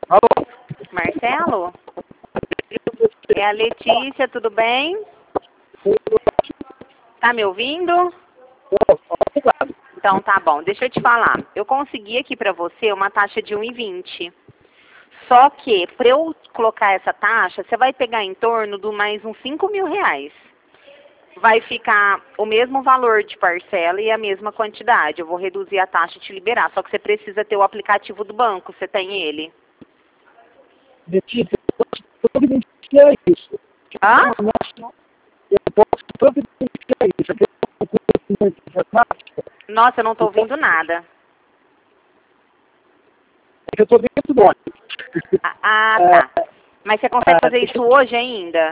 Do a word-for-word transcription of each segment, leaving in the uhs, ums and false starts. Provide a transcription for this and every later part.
Alô? Marcelo? É a Letícia, tudo bem? Tá me ouvindo? Então tá bom, deixa eu te falar. Eu consegui aqui pra você uma taxa de um e vinte. Só que, para eu colocar essa taxa, você vai pegar em torno de mais uns cinco mil reais. Vai ficar o mesmo valor de parcela e a mesma quantidade. Eu vou reduzir a taxa e te liberar. Só que você precisa ter o aplicativo do banco. Você tem ele? Letícia, eu posso providenciar isso. Hã? Eu posso providenciar isso. Aqui é um conhecimento informático. Nossa, eu não estou ouvindo nada. É que eu estou dentro do ônibus. Ah, ah, tá. Mas você consegue fazer isso hoje ainda?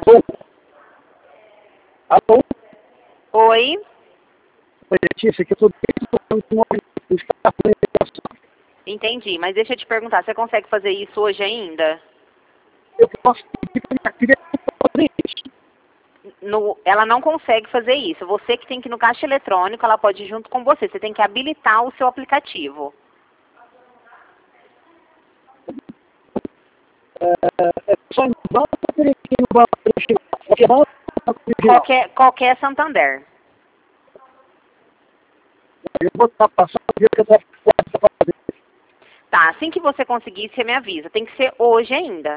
Alô? Oi? Oi, Letícia, que eu estou dentro do ônibus. Entendi, mas deixa eu te perguntar, você consegue fazer isso hoje ainda? Eu posso pedir para minha filha fazer isso. No, ela não consegue fazer isso. Você que tem que ir no caixa eletrônico, ela pode ir junto com você. Você tem que habilitar o seu aplicativo. É, é só em banco ou teria que ir no banco original? Qualquer banco ou original? Qualquer, qualquer Santander. Eu vou estar passando o dia que eu estou para fazer. Tá, assim que você conseguir, você me avisa. Tem que ser hoje ainda.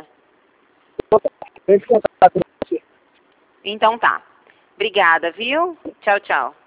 Eu vou contar com você. Então tá. Obrigada, viu? Tchau, tchau.